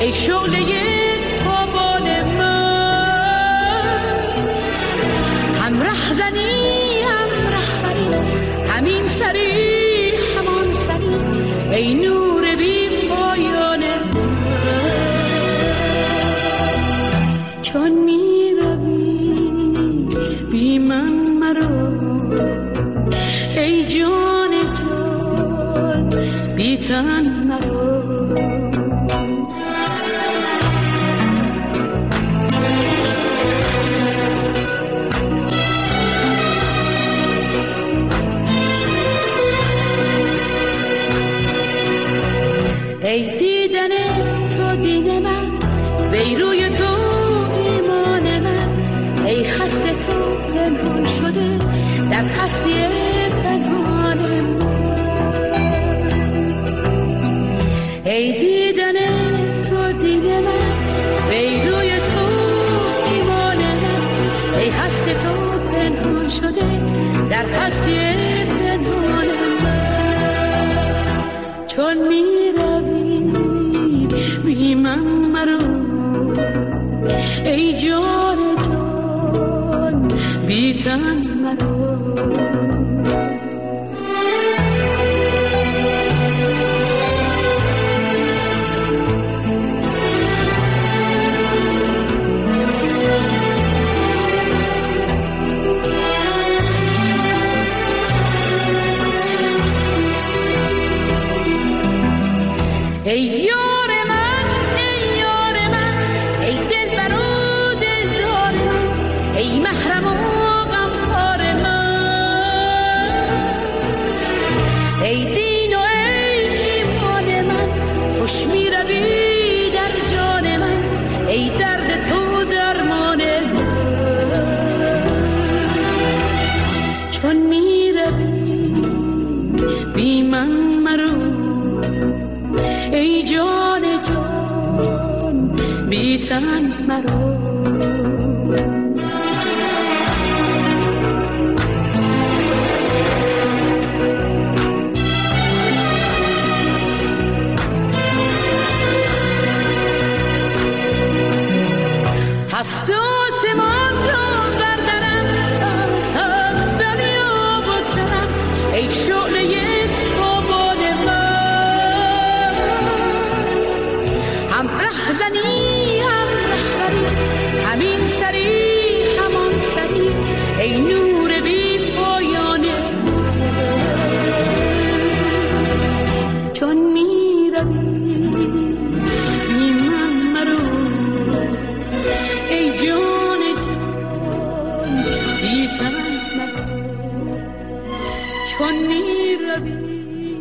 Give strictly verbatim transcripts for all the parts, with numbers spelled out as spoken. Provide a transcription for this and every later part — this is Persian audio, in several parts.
ای شعله تابان من، هم رهزنی هم رهبری، همین سری همان سری، ای نور بی پایان من. چون می روی بی من مرو، ای جان جان بی تن مرو. ای دیدن تو دین من، وی روی تو ایمان من، ای خسته تو پنهان شده در هستی پنهان من. ای دیدن تو دین من، وی روی تو ایمان من، ای خسته تو پنهان شده در هستی پنهان من. چون می بی من مرو، ای جان جان بی تن مرو. ای یار من، ای یار من، ای دلبر و دلدار من، ای محرم و غمخوار من، ای دین و ای ایمان من، خوش می روی در جان من، ای درد تو درمان من. چون می روی بی من مرو، ای جان جان بی تن مرو. هفت آسمان را بردرم، از هفت دنیا بگذرم، ای شعله تابان من، هم رهزنی هم رهبری، همین سری همان سری، ای نور بی پایان من. چون می روی بی من مرو، ای جان جان بی تن مرو. چون می روی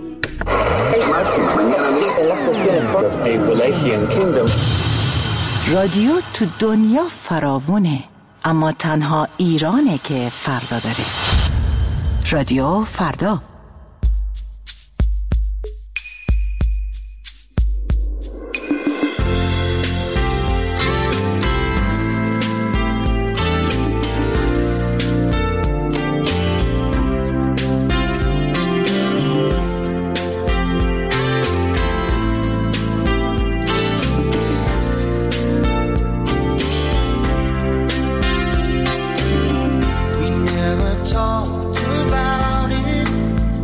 رادیو تو دنیا فراوونه، اما تنها ایرانه که فردا داره. رادیو فردا. Talked about it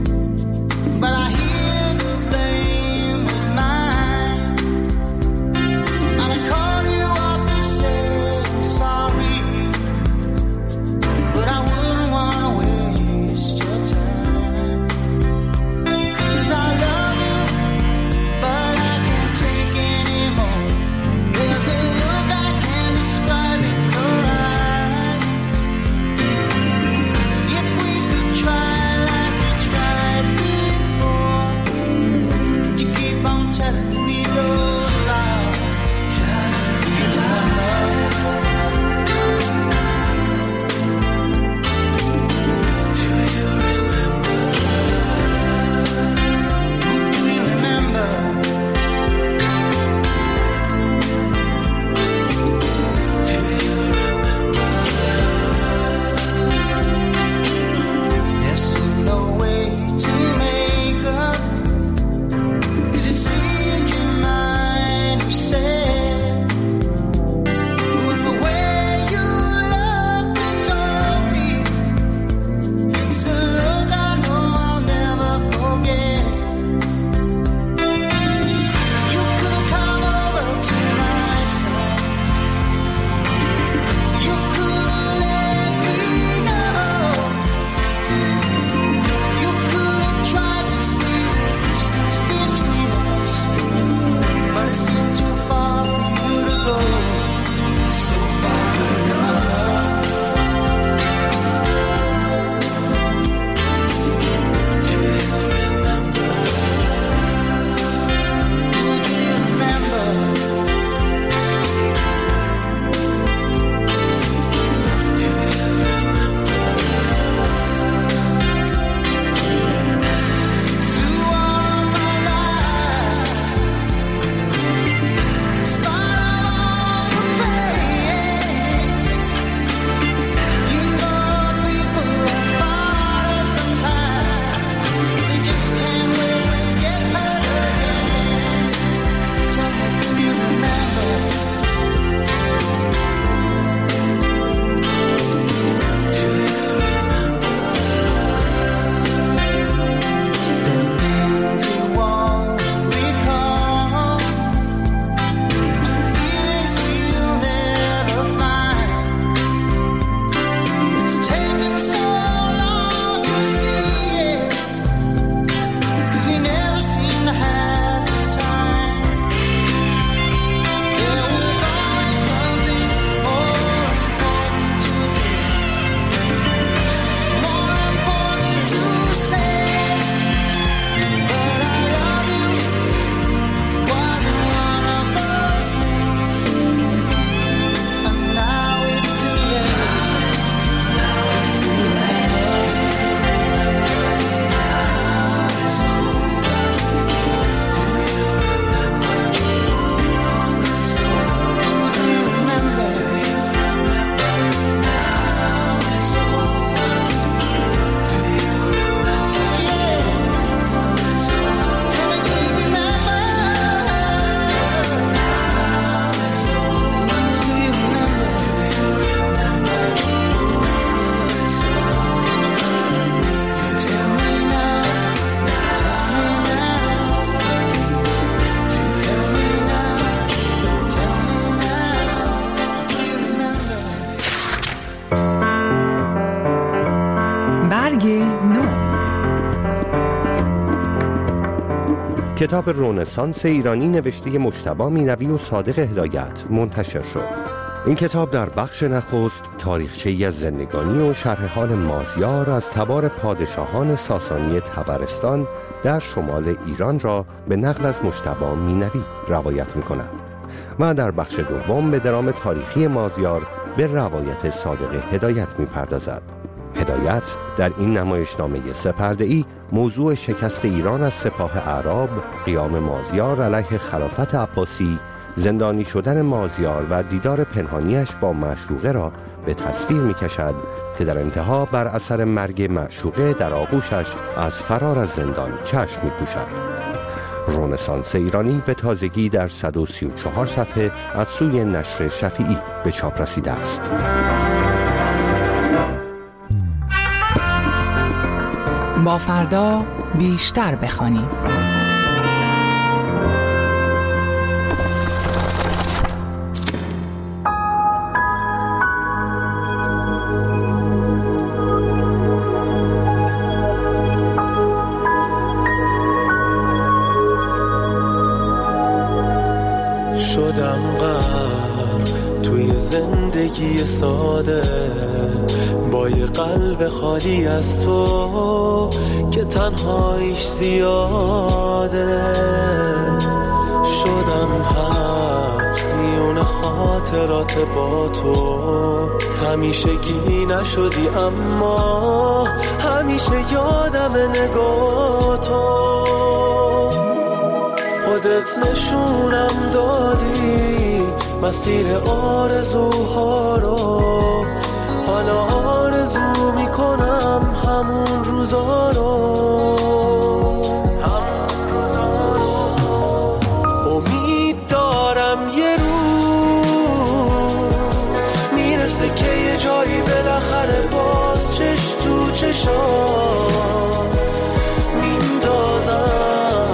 برگ نو. کتاب رنسانس ایرانی نوشته مجتبی مینوی و صادق هدایت منتشر شد. این کتاب در بخش نخست تاریخچه‌ای از زندگانی و شرح حال مازیار از تبار پادشاهان ساسانی طبرستان در شمال ایران را به نقل از مجتبی مینوی روایت می‌کند و در بخش دوم به درام تاریخی مازیار به روایت صادق هدایت می‌پردازد. هدایت در این نمایشنامه سه‌پرده‌ای موضوع شکست ایران از سپاه اعراب، قیام مازیار علیه خلافت عباسی، زندانی شدن مازیار و دیدار پنهانیش با معشوقه را به تصویر می کشد که در انتها بر اثر مرگ معشوقه در آغوشش از فرار از زندان چشم می پوشد. رنسانس ایرانی به تازگی در صد و سی و چهار صفحه از سوی نشر شفیعی به چاپ رسیده است. با فردا بیشتر بخوانیم. شدم غرق توی زندگی ساده با یه قلب خالی از تو که تنهاییش زیاده. شدم حبس میون خاطرات با تو، همیشه گی نشدی اما همیشه یادم نگاه تو. خودت نشونم دادی مسیر آرزوها رو، حالا آرزو میکنم همون روزا رو. امید دارم یه روز میرسه که یه جایی بالاخره باز چش تو چشام میندازم.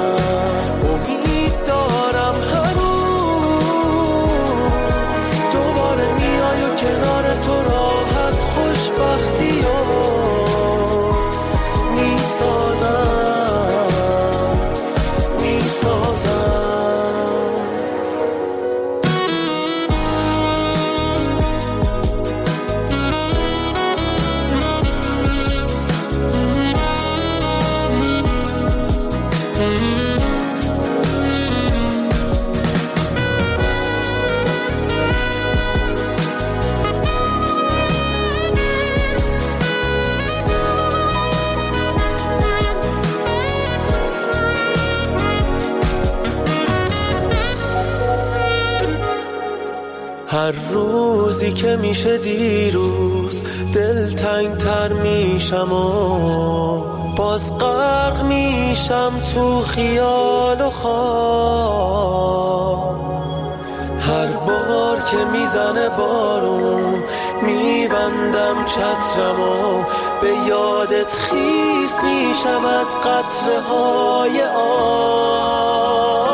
هر روزی که میشه دیروز دل تنگ تر میشم و باز غرق میشم تو خیال و خواب. هر بار که میزنه بارون میبندم چترم و به یادت خیس میشم از قطره های آب.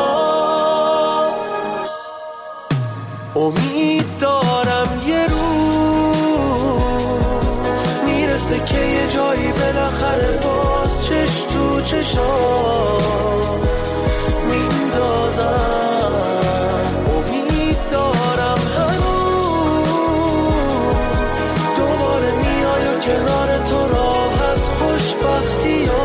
امید دارم یه روز میرسه که یه جایی بالاخره باز چش تو چشام میندازم. امید دارم هنوز دوباره میای و کنار تو راحت خوشبختی ها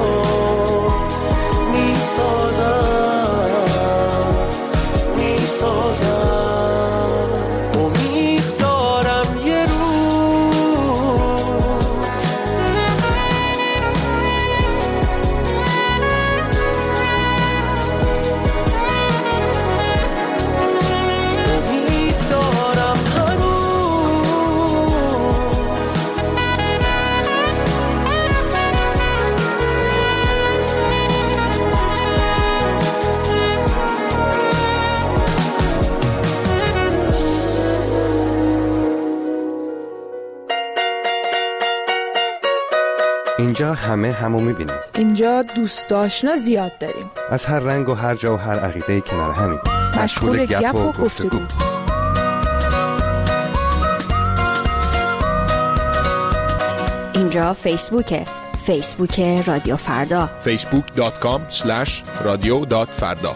میسازم میسازم. اینجا همه همو میبینیم. اینجا دوست آشنا زیاد داریم، از هر رنگ و هر جا و هر عقیده کنار همین. مشغول گپ و گفتگو. اونجا فیسبوکه، فیسبوک رادیو فردا، فیسبوک دات کام اسلش رادیو دات فردا.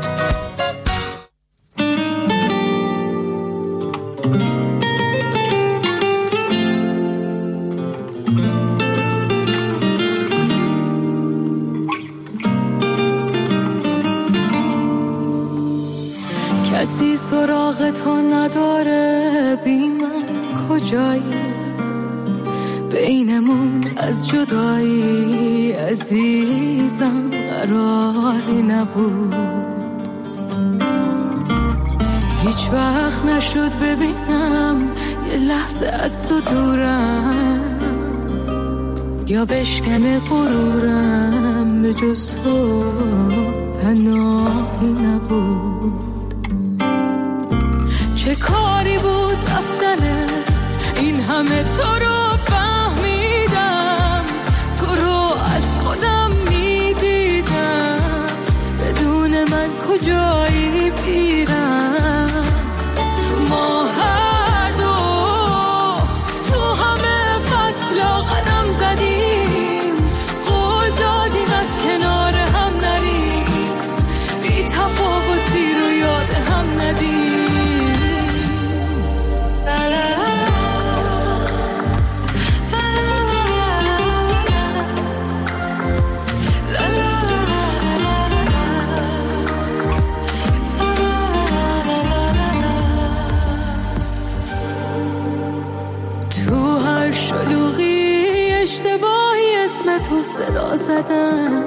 کسی سراغ تو نداره، بی من کجایی؟ بینمون از جدایی عزیزم قراری نبود. هیچ وقت نشد ببینم یه لحظه از تو دورم، یا بشکنه غرورم، به جز تو پناهی نبود. چه کاری بود رفتنت، این همه تو رو فهمیدم، تو رو از خودم میدیدم، بدون من کجایی پیرم؟ ما هر دو تو همه فصلا قدم زدیم، قول دادیم از کنار هم نریم، بی تفاوتی رو یاد هم ندیم. شلوغی اشتباهی اسم تو صدا زدم،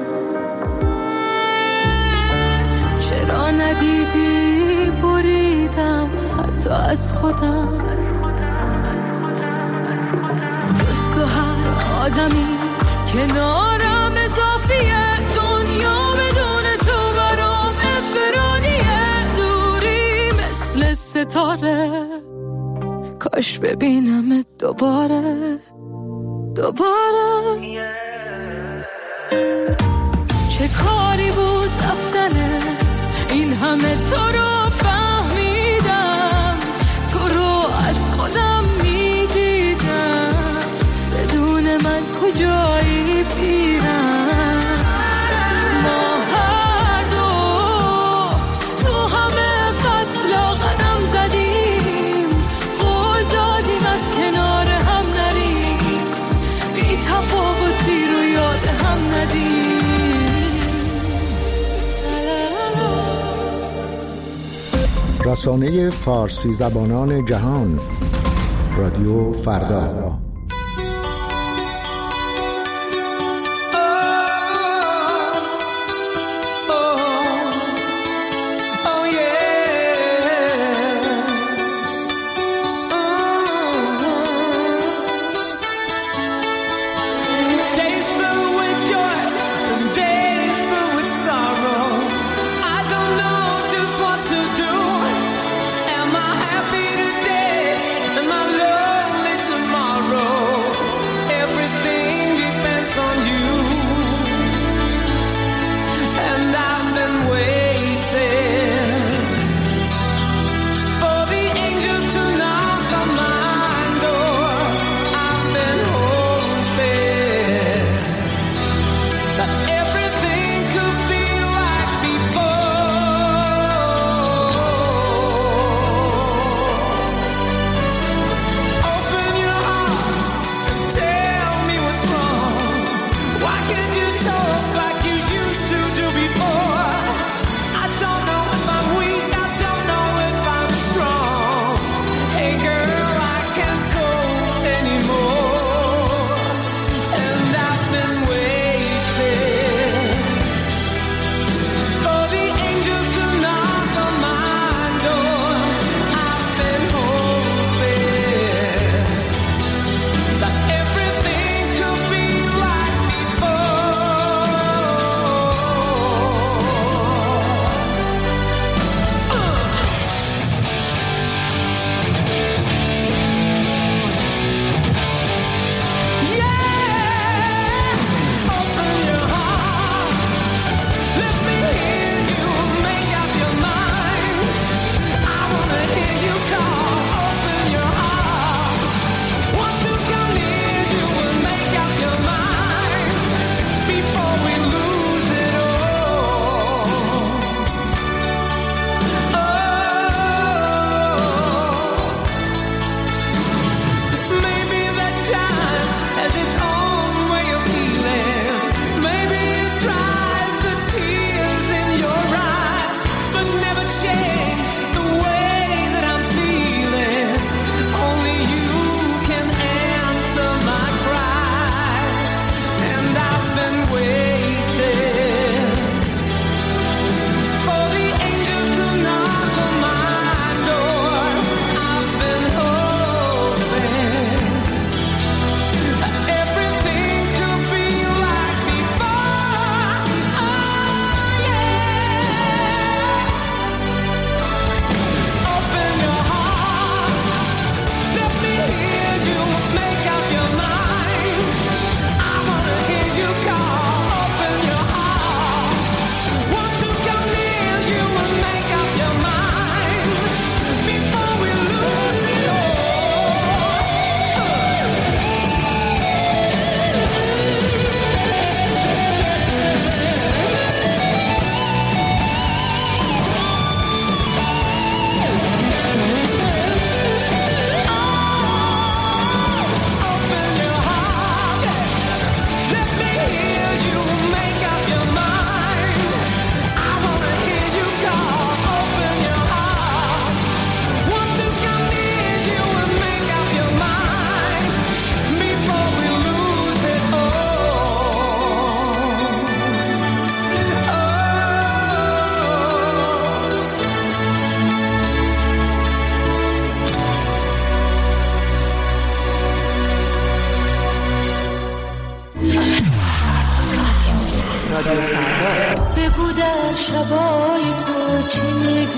چرا ندیدی بریدم حتی از خودم. جز تو هر آدمی کنارم اضافیه، دنیا بدون تو برام افرادیه، دوری مثل ستاره، کاش ببینمت دوباره دوباره. چه کاری بود رفتنه، این همه تو رو فهمیدم، تو رو از خودم میدیدم، بدون من کجایی پیرم؟ ما هر دو تو همه فصلا قدم زدیم، قول دادیم از کنار هم نریم، بی تفاوتی رو یاد هم ندیم. رسانه فارسی زبانان جهان، رادیو فردا. Am I happy today? Am I lonely tomorrow?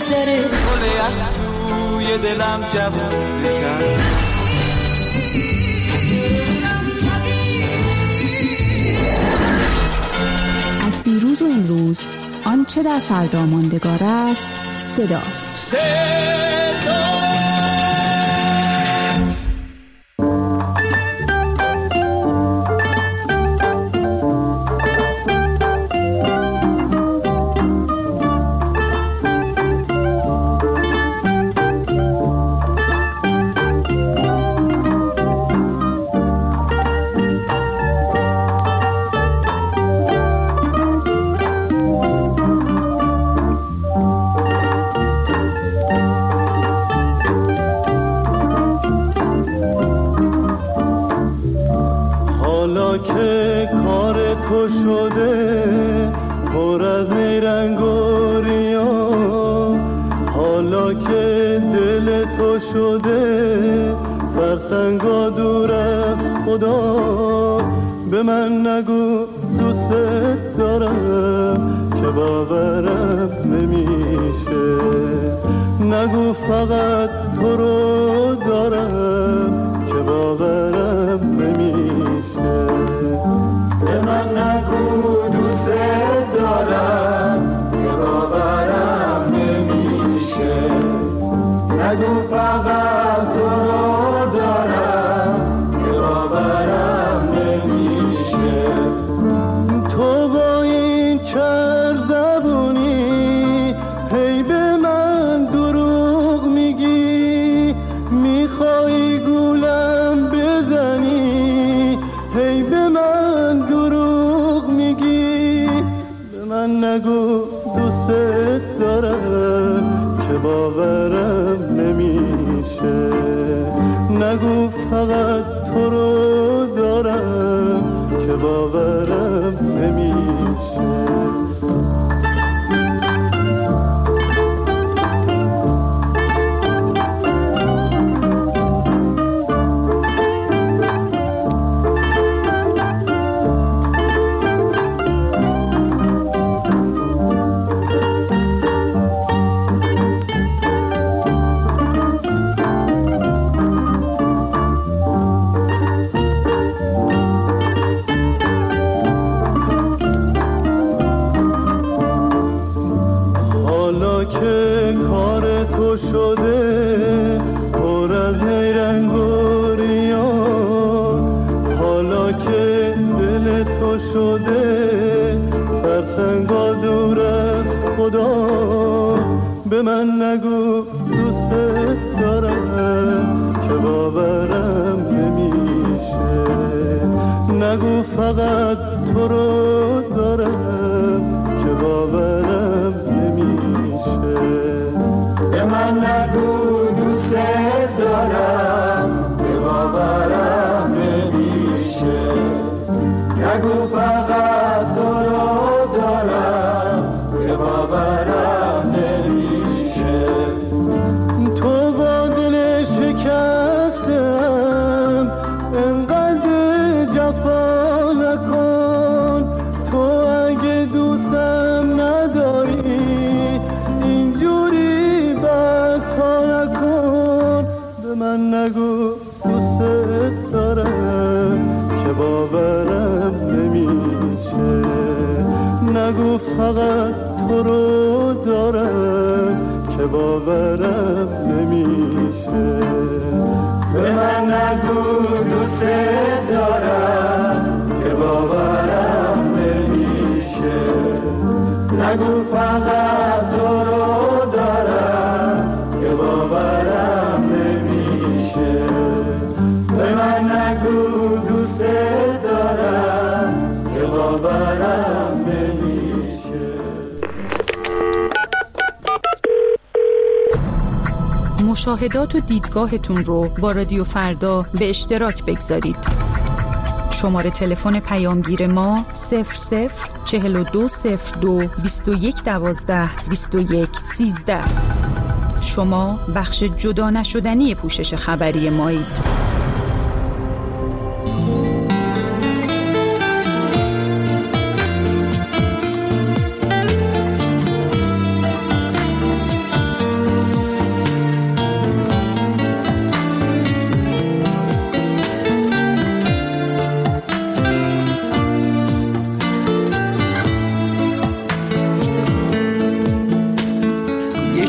بگذره، گل یخ توی دلم جوون بکن. از دیروز و امروز آنچه در فردا ماندگار است صداست. صدا که کار تو شده پر از نیرنگ و ریا، حالا که دل تو شده فرسنگا دور از خدا، به من نگو دوست دارم که باورم نمیشه، نگو فقط تو رو دارم که باورم نمیشه، به من نگو دوست دارم که باورم نمیشه، نگو فقط تو رو دارم که باورم نمیشه. تو با این چرد زبونی هی به من دروغ میگی، میخوای گولم بزنی هی به من دروغ میگی، به من نگو دوست دارم که باورم نمیشه، نگو فقط تو رو دارم که باورم نمیشه. که کار تو شده پر از نیرنگ و ریا، حالا که دل تو شده فرسنگا دور از خدا، به من نگو دوست دارم که باورم نمیشه، نگو فقط تو رو دارم که باورم نمیشه، به من نگو دوست دارم که باورم نمیشه، نگو فقط تو رو دارم که باورم نمیشه. تو با دل شکستم انقدر جفا نکن، تو اگه دوستم نداری اینجوری بکا نکن، به من نگو دوست دارم که باورم نمیشه، نگو فقط تو رو دارم که باورم نمیشه، به من نگو دوست دارم که باورم نمیشه، نگو فقط تو رو دارم که باورم نمیشه، به من نگو دوست دارم که باورم نمیشه. مشاهدات و دیدگاهتون رو با رادیو فردا به اشتراک بگذارید. شماره تلفن پیامگیر ما صفر صفر چهل و دو صفر دو بیست و یک دوازده بیست و یک سیزده. شما بخش جدا نشدنی پوشش خبری مایید.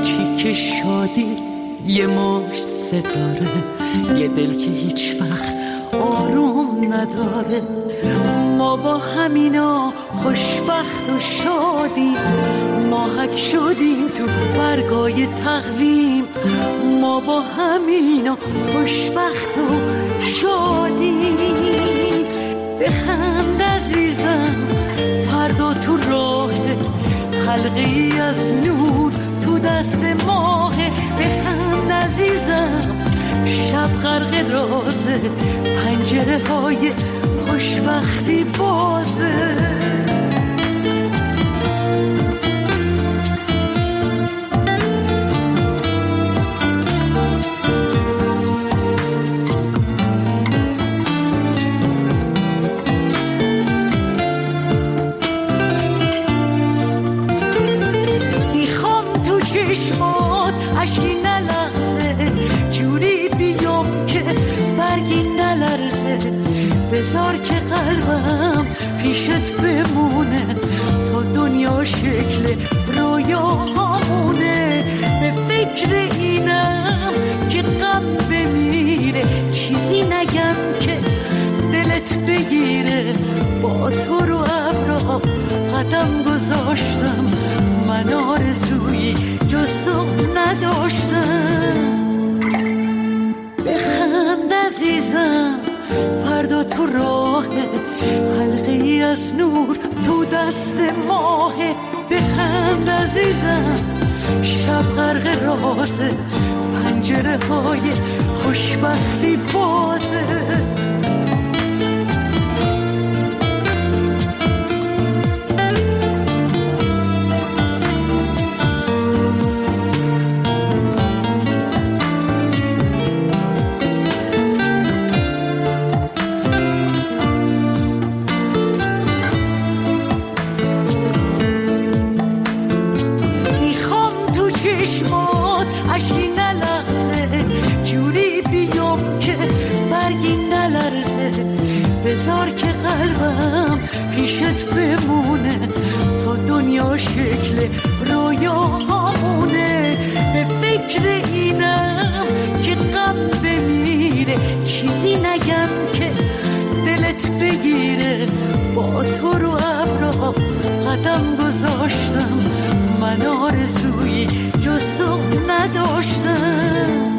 کوچیک شادی، یه مش ستاره، یه دل که هیچ وقت آروم نداره. ما با همینا خوشبخت و شادیم، ماهک شدیم تو برگای تقویم. ما با همینا خوشبخت و شادیم. بخند عزیزم فردا تو راه، حلقه ای از نور تو دست ماه. بخند عزیزم شب غرق رازه، پنجره های خوشبختی بازه. میخوام تو چشمات اشکی نلغزه، جوری بیام که برگی نلرزه. بذار که قلبم پیشت بمونه، تا دنیا شکل رویاهامونه. به فکر اینم که غم بمیره، چیزی نگم که دلت بگیره. با تو رو ابرا قدم گذاشتم، من آرزویی جز تو نداشتم. بخند عزیزم فردا تو راه، حلقه ای از نور تو دست ماه. بخند عزیزم شب غرق رازه، پنجره های خوشبختی بازه. بذار که قلبم پیشت بمونه، تا دنیا شکل رویاهامونه. به فکر اینم که غم بمیره، چیزی نگم که دلت بگیره. با تو رو ابرا قدم گذاشتم، من آرزویی جز تو نداشتم.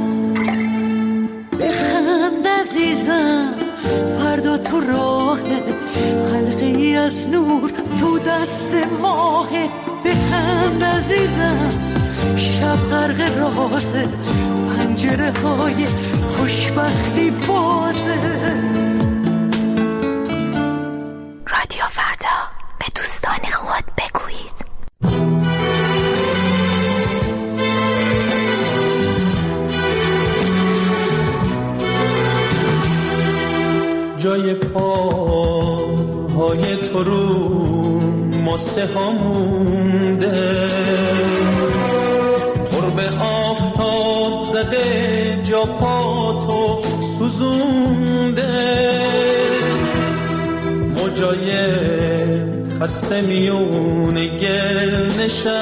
بخند عزیزم فردا تو راه، حلقه ای از نور تو دست ماه. بخند عزیزم شب غرق رازه، پنجره های خوشبختی بازه. رادیو فردا، به دوستان خود بگویید. جای پاهای تو رو ماسه ها مونده، قرب آفتاب زده جا پاتو سوزونده. موجای خسته میون گل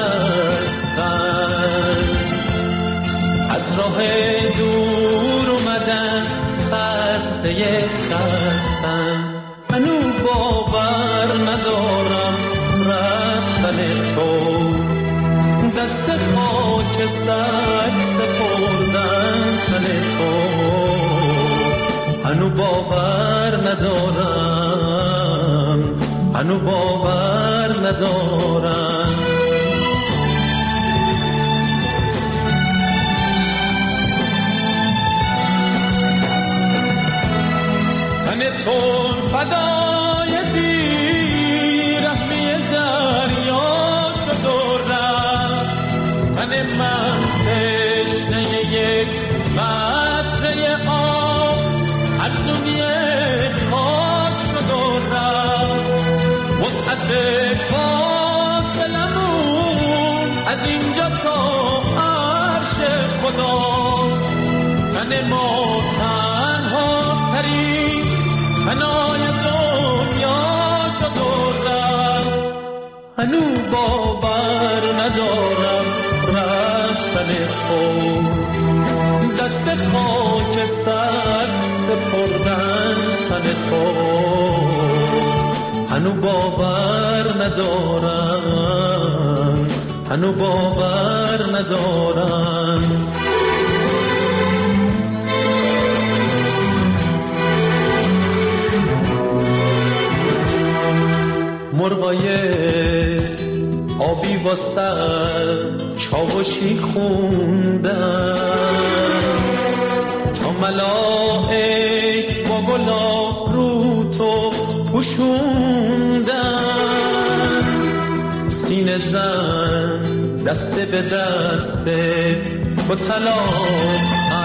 نشستن، از راه دور اومدن خسته خستن. منو باور ندارم رفتن تو، دست خاک سر سپردن تن تو. منو باور ندارم، منو باور ندارم. تون فدای بیرحمی دریا شد و رفت. تن من تشنه یک قطره آب از دنیا خاک شد و رفت. وسعت فاصلمون از اینجا تا عرش خدا. تن ما تنها ترین فنای دنیا شد و رفت. هنو باور ندارم رفتن تو، دست خاک سر سپردن تن تو، هنو باور ندارم، هنو باور ندارم. مرغای آبی واسه چاوشی خوندن، تا ملائک با گلاب رو تو پوشوندن. سینه زن دسته به دسته با طلاق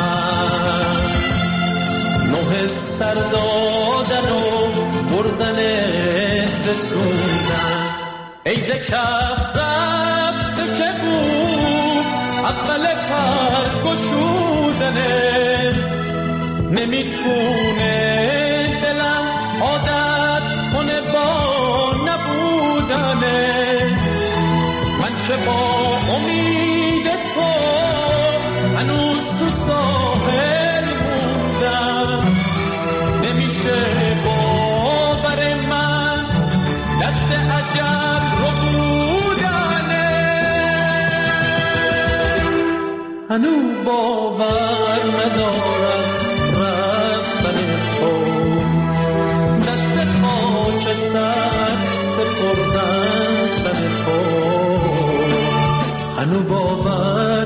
نوه سر دادن و بردن رسوندن. ای زکف رفته که بود اول پر گشودنه، نمیتونه دلم عادت کنه با نبودنه. من که با امید تو هنوز تو ساحل موندم، نمیشه باور من دست عجب رو بودنه. هنو باور ندارم رفتن تو، دست خاک سر سپردن تن تو، هنو باور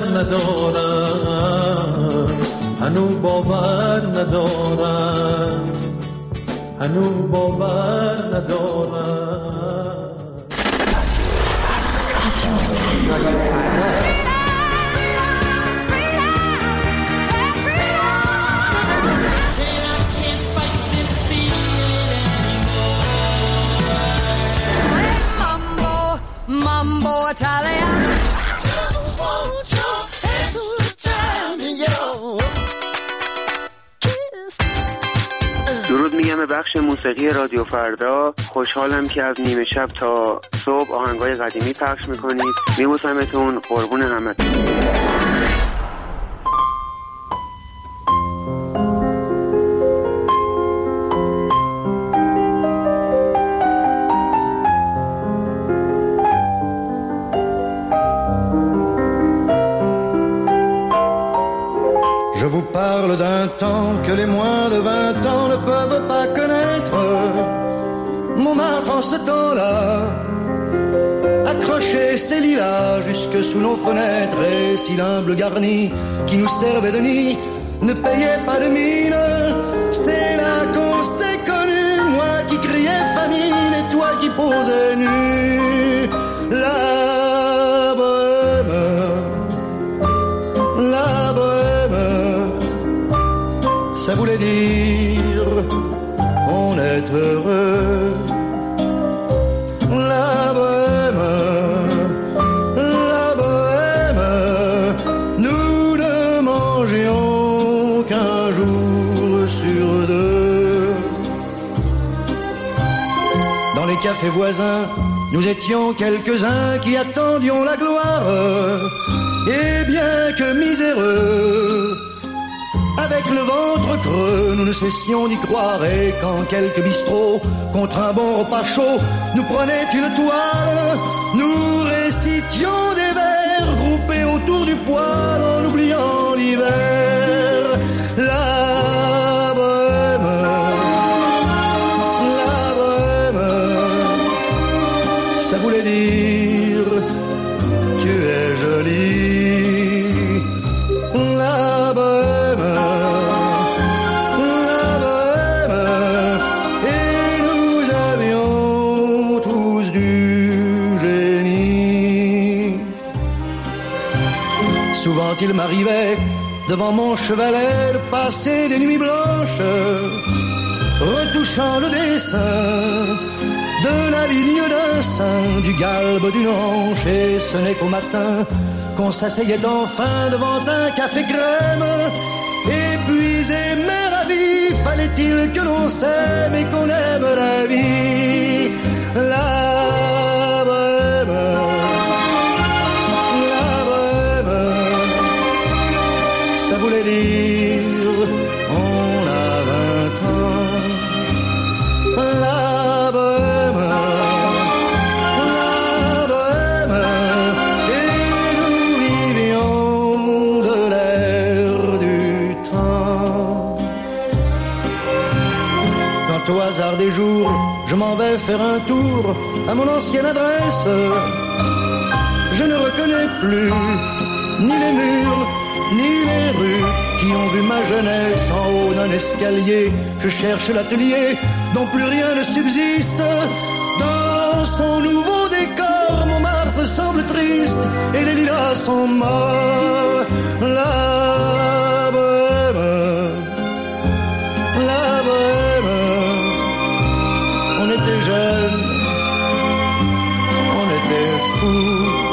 ندارم، هنو باور ندارم، هنو باور ندارم. Mambo Italian. Just want your extra time in your kiss. درود میگم به بخش موسیقی رادیو فردا. خوشحالم که از نیمه شب تا صبح آهنگای قدیمی پخش میکنید. میبوسمتون، قربون همتون. Je vous parle d'un temps que les moins de vingt ans ne peuvent pas connaître. Montmartre en ce temps-là accrochait ses lilas jusque sous nos fenêtres, et si l'humble garni qui nous servait de nid ne payait pas de mine, c'est là qu'on s'est connus, moi qui criais famine et toi qui posais nu. La bohème, la bohème, ça voulait dire on est heureux. La bohème, la bohème, nous ne mangions qu'un jour sur deux. Dans les cafés voisins, nous étions quelques-uns qui attendions la gloire. Et bien que miséreux, avec le ventre creux, nous ne cessions d'y croire. Et quand quelques bistrots, contre un bon repas chaud, nous prenaient une toile, nous récitions des vers groupés autour du poêle en oubliant l'hiver. La bohème, la bohème, ça voulait dire tu es jolie. La bohème, la bohème, et nous avions tous du génie. Souvent il m'arrivait devant mon chevalet de passer des nuits blanches, retouchant le dessin de la ligne d'un sein, du galbe d'une hanche, et ce n'est qu'au matin qu'on s'asseyait enfin devant un café crème. Épuisé mais ravi, fallait-il que l'on s'aime et qu'on aime la vie. La bohème, la bohème, dire on a vingt ans. La bohème, la bohème, et nous vivions de l'air du temps. Quand au hasard des jours je m'en vais faire un tour à mon ancienne adresse, je ne reconnais plus ni les murs, ni les rues qui ont vu ma jeunesse en haut d'un escalier. Je cherche l'atelier dont plus rien ne subsiste. Dans son nouveau décor, Montmartre semble triste et les lilas sont morts. La bohème, la bohème, on était jeunes, on était fous.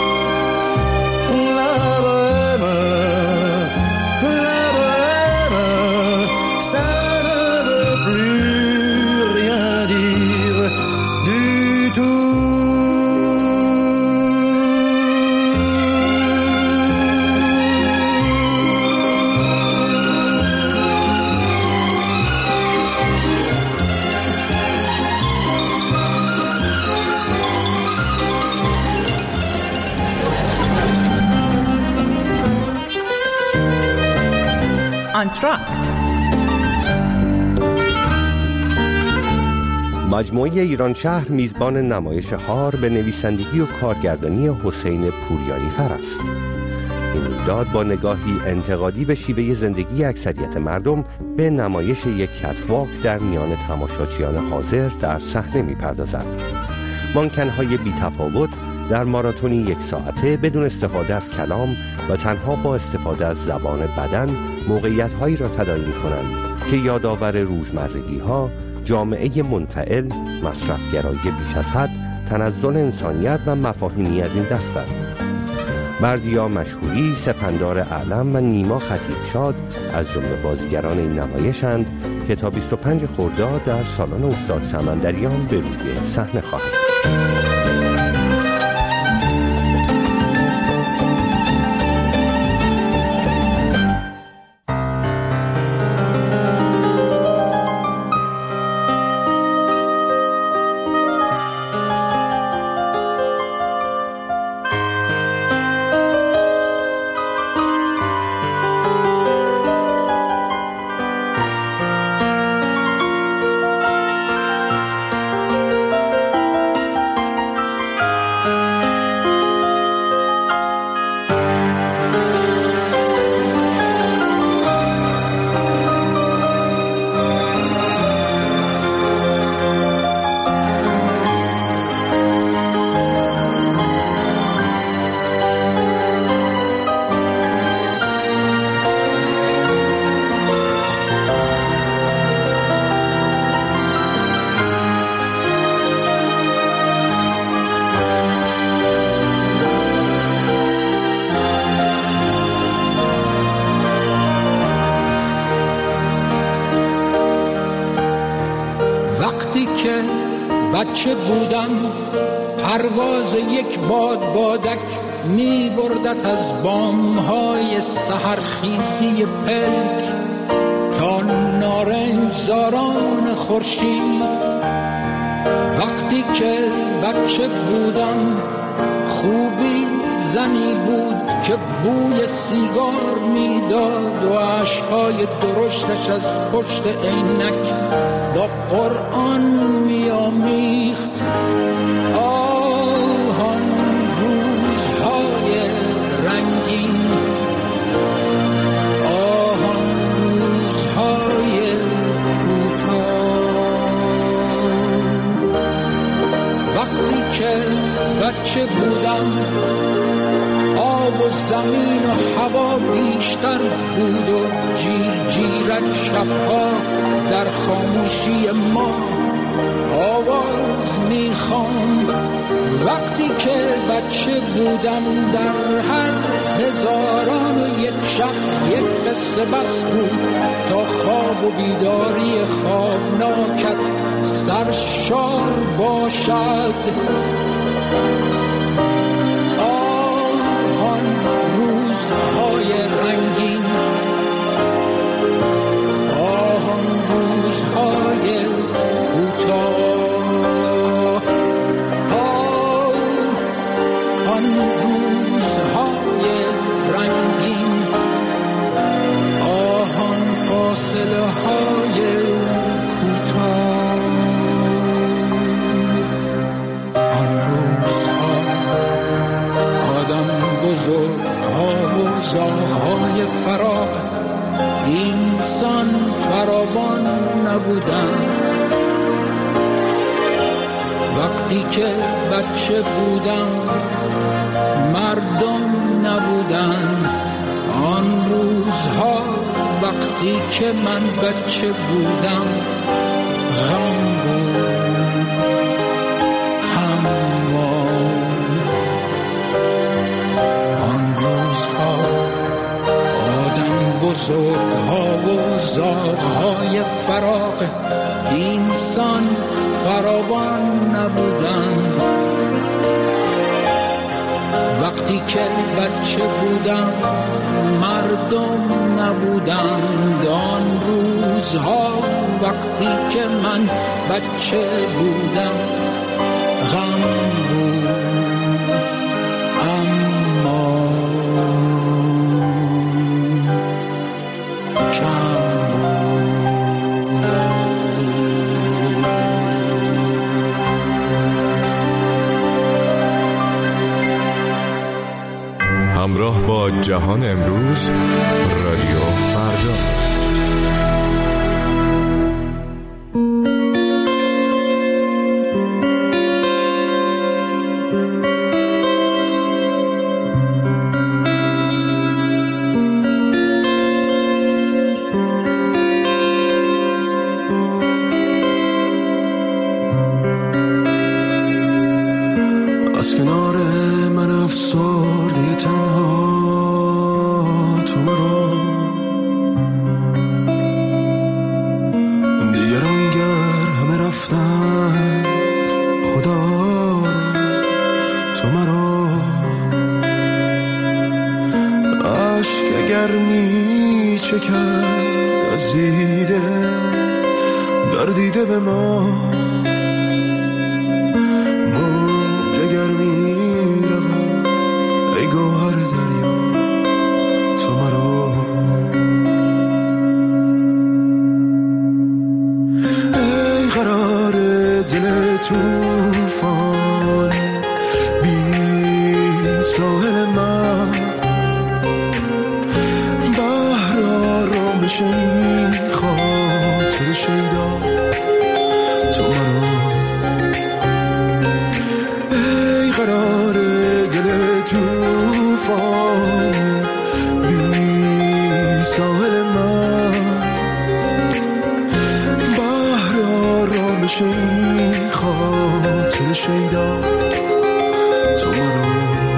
انتراکت. مجموعه ایران شهر میزبان نمایش هار به نویسندگی و کارگردانی حسین پوریانی فر است. این رویداد با نگاهی انتقادی به شیوه زندگی اکثریت مردم به نمایش یک کت‌واک در میان تماشاچیان حاضر در صحنه می‌پردازد. مانکن‌های بی‌تفاوت در ماراتونی یک ساعته بدون استفاده از کلام و تنها با استفاده از زبان بدن موقعیت‌هایی را تداعی می‌کنند که یادآور روزمرگی‌ها، جامعه منفعل، مصرفگرایی بیش از حد، تنزل انسانیت و مفاهیمی از این دستند. بردیا مشهوری، سپندار اعلم و نیما خطیبشاد از جمله بازیگران این نمایشند که تا بیست و پنج خرداد در سالن استاد سمندریان به روی صحنه خواهند. بچه بودم پرواز یک باد بادک می بردت از بامهای سحرخیزی پلک تا نارنج زاران خورشید. وقتی که بچه بودم خوبی زنی بود که بوی سیگار میداد و عشقهای درشتش از پشت عینک با قرآن میامیخت. آهان روزهای رنگین، آهان روزهای کوتاه. وقتی که بچه بودم آب و زمین و هوا بیشتر بود و جیر جیرک شبها در خاموشی ما آواز میخواند. وقتی که بچه بودم در هر هزاران و یک شب یک قصه بس بود تا خواب و بیداری خوابناکت سرشار باشد. آن روزهای رنگین، زاغ‌های فراق اینسان فراوان نبودند. وقتی که بچه بودم مردم نبودند. آن روزها وقتی که من بچه بودم غم بود اما آن روزها آدم بزرگها و زاغ‌های فراق اینسان فراوان نبودند. وقتی که بچه بودم مردم نبودند. آن روزها وقتی که من بچه بودم غم بود اما کم همراه با جهان امروز رادیو فردا. از کنار من افسرده تنها تو مرا، دیگران گر همه رفتند خدا تو مرا. عشق اگر می چکد از دیده گردیده به ما، اگر می روم ای گوهر دریا تو مرا. ای قرار دل توفان بی ساحل من، بحر آرامش این خاطر شیدا تو مرا. قرار دل توفان بی ساحل من، بحر آرامش این خاطر شیدا تو مرا.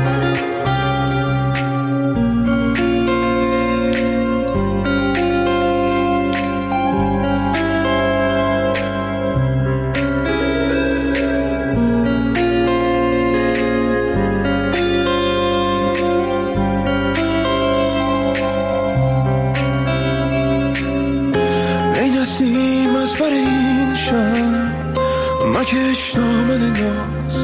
نسیم از بر این شم مکش دامن ناز،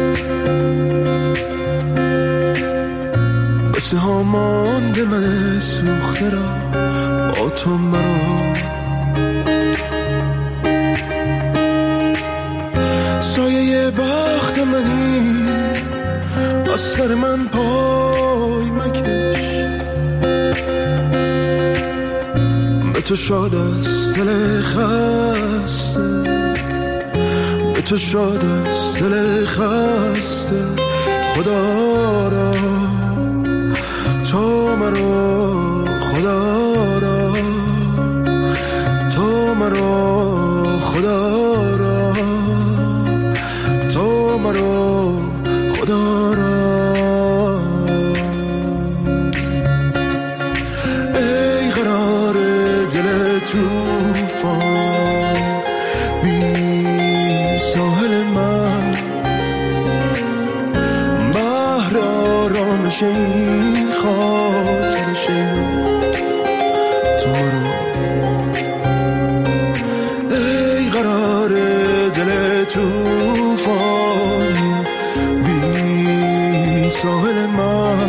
قصه ها مانده من سوخته را با تو مرا. سایه بخت منی از سر من پای مکش، به تو شاد است دل خسته، به تو شاد است دل خسته خدا را تو مرا، خدا را تو مرا، خدا را تو مرا، خدا را. ای قرار دل توفان بی ساحل من، بحر آرامش این خاطر شیدا تو مرا. ای قرار دل توفان بی ساحل من،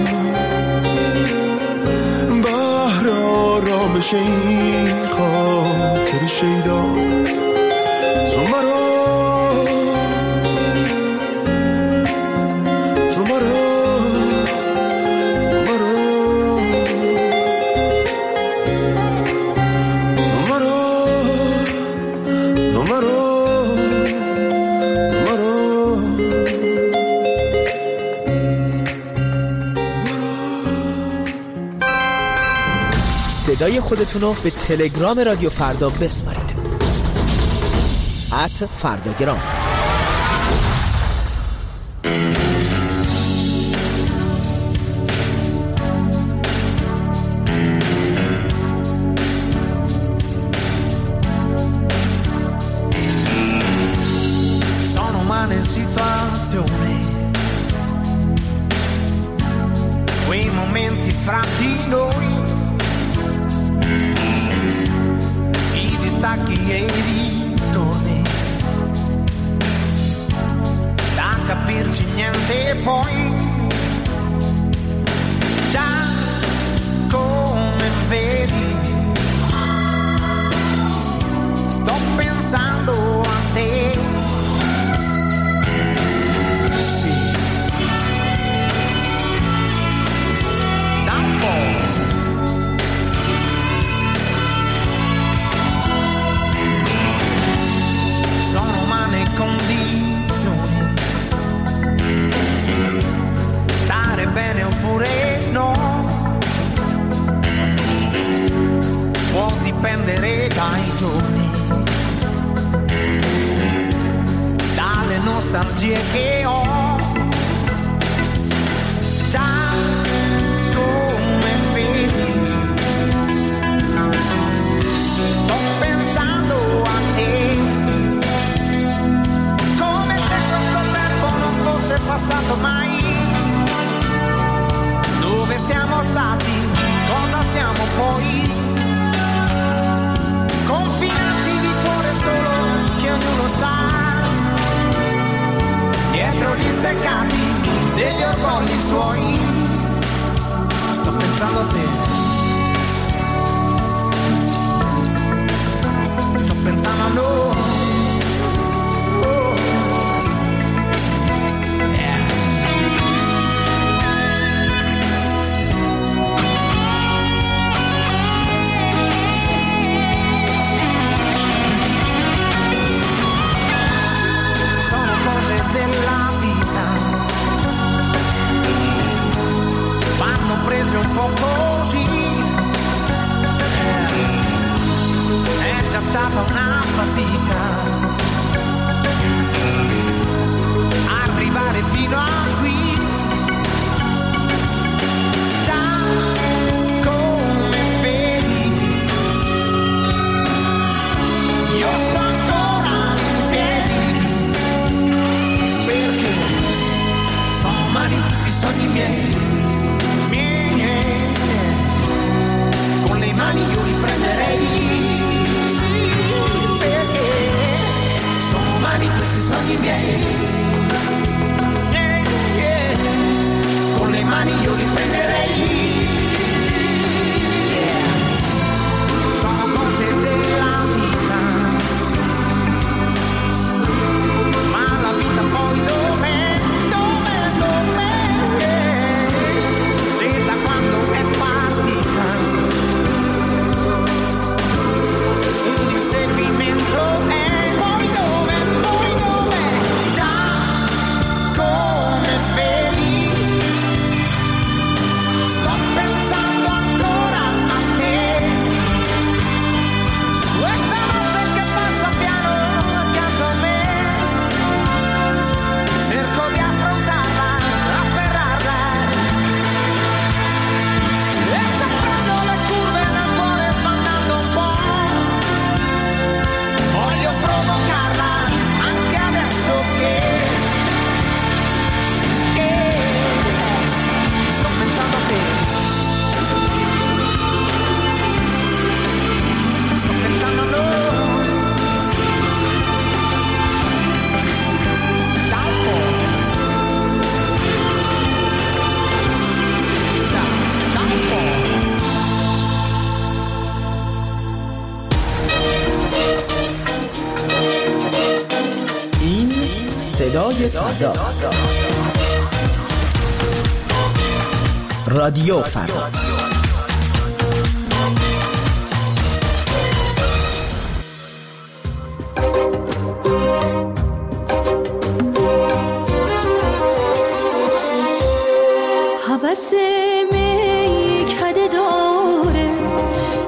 بحر آرامش این خاطر شیدا تو مرا. تو مرا مرا صدای خودتون رو به تلگرام رادیو فردا بسپارید. ات فرداگرام. Sono umane situazioni, quei momenti fra di noi, i distacchi e i ritorni, da capirci niente e poi già come vedi sto pensando a te. Sì, da un po'. Sono umane condizioni, stare bene oppure no, può dipendere dai giorni, dalle nostalgie che ho, già come vedi sto pensando a te. È passato mai, dove siamo stati, cosa siamo poi, confinati di cuore solo che ognuno sa, dietro gli steccati degli orgogli suoi, sto pensando a te, sto pensando a noi. Della vita vanno prese un po' così, è già stata una fatica arrivare fino a qui, già come vedi io sto ancora in piedi, perché sono umani tutti i sogni miei, miei, miei, con le mani io li prenderei, sì, perché sono umani questi sogni miei, miei, miei, con le mani io li prenderei, yeah. Sono cose della vita, ma la vita poi dov'è, dov'è, dov'è, se da quando è partita un inseguimento è, poi dov'è, poi dov'è, già come vedi sto pensando ancora a te, questa notte che passa piano accanto a me, cerco di affrontarla, afferrarla, e sta prendo le curve nel cuore sbandando un po', voglio provocarla anche adesso che, che sto pensando a te, sto pensando a noi. Da un po'. Già, da un po'. این صدای فرداست. رادیو فردا. هوس میکده داره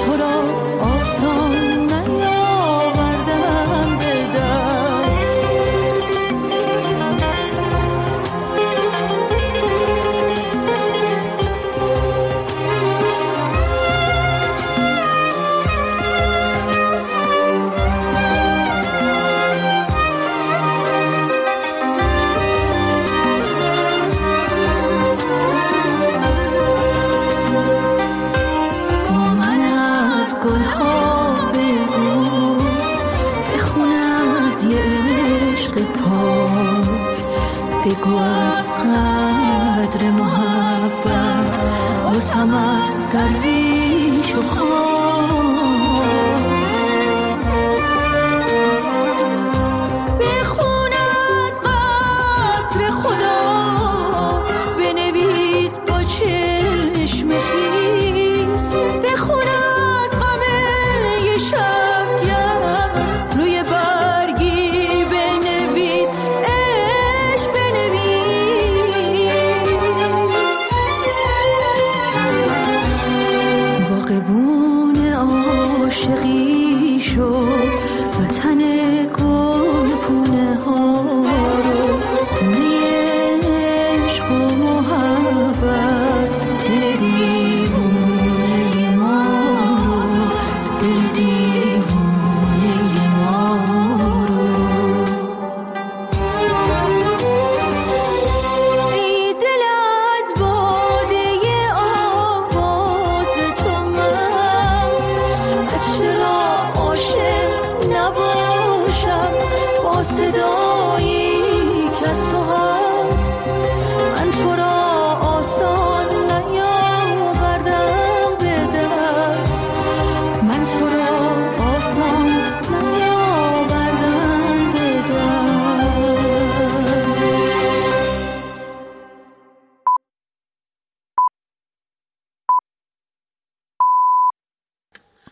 تو را آسان نیاوردم به دست. بگو از قدر محبت واسم از درویش و خان. بخون از قصر خدا بنویس با چشم خیس. بخون از غم یه شبگرد روی برگی بنویس عاشقی شد وطن گل پونه ها رو، خونه عشق و محبت، دل دیوونه ما رو، دل دیوونه ما رو. ای دل از باده آواز تو مست، از چرا عاشق نباشم با صدا